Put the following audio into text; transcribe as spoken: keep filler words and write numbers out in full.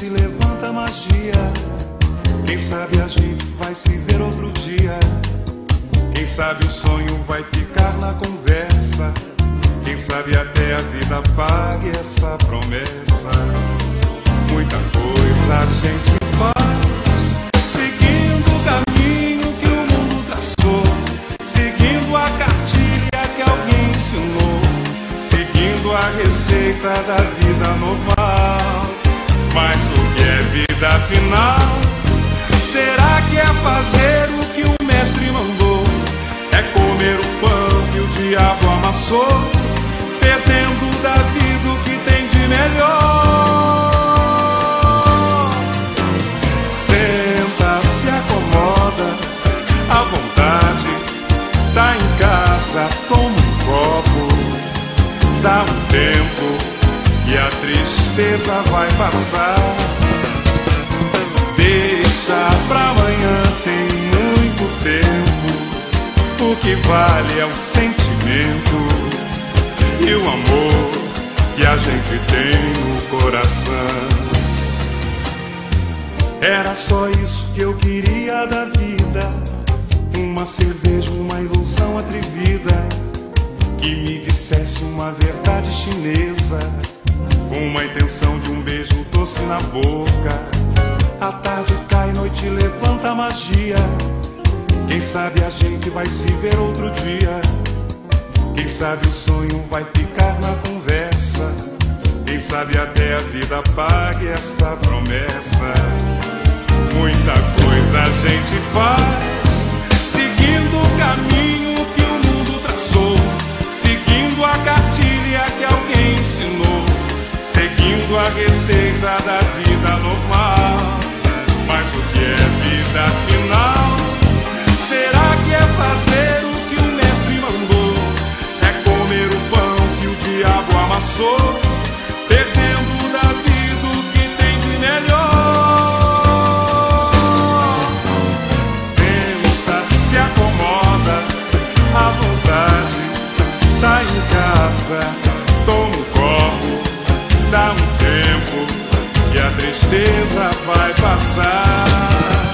levanta a magia. Quem sabe a gente vai se ver outro dia. Quem sabe o sonho vai ficar na conversa. Quem sabe até a vida pague essa promessa. Muita coisa a gente faz, seguindo o caminho que o mundo traçou, seguindo a cartilha que alguém ensinou, seguindo a receita da vida normal. Mas o que é vida afinal? Será que é fazer o que o mestre mandou? É comer o pão que o diabo amassou, perdendo da vida o que tem de melhor. Senta, se acomoda, à vontade, tá em casa, toma um copo, dá um tempo e a tristeza vai passar. Deixa pra amanhã, tem muito tempo. O que vale é o sentimento e o amor que a gente tem no coração. Era só isso que eu queria da vida, uma cerveja, uma ilusão atrevida, que me dissesse uma verdade chinesa, com uma intenção de um beijo doce na boca. A tarde cai, noite levanta a magia. Quem sabe a gente vai se ver outro dia. Quem sabe o sonho vai ficar na conversa. Quem sabe até a vida pague essa promessa. Muita coisa a gente faz, seguindo o caminho que o mundo traçou, seguindo a cartilha que alguém ensinou, seguindo a receita da vida normal. Mas o que é vida afinal? Será que é fazer o que o mestre mandou? É comer o pão que o diabo amassou, perdendo da vida o que tem de melhor. Senta, se acomoda, à vontade, tá em casa, toma um copo, dá um tempo e a tristeza vai passar.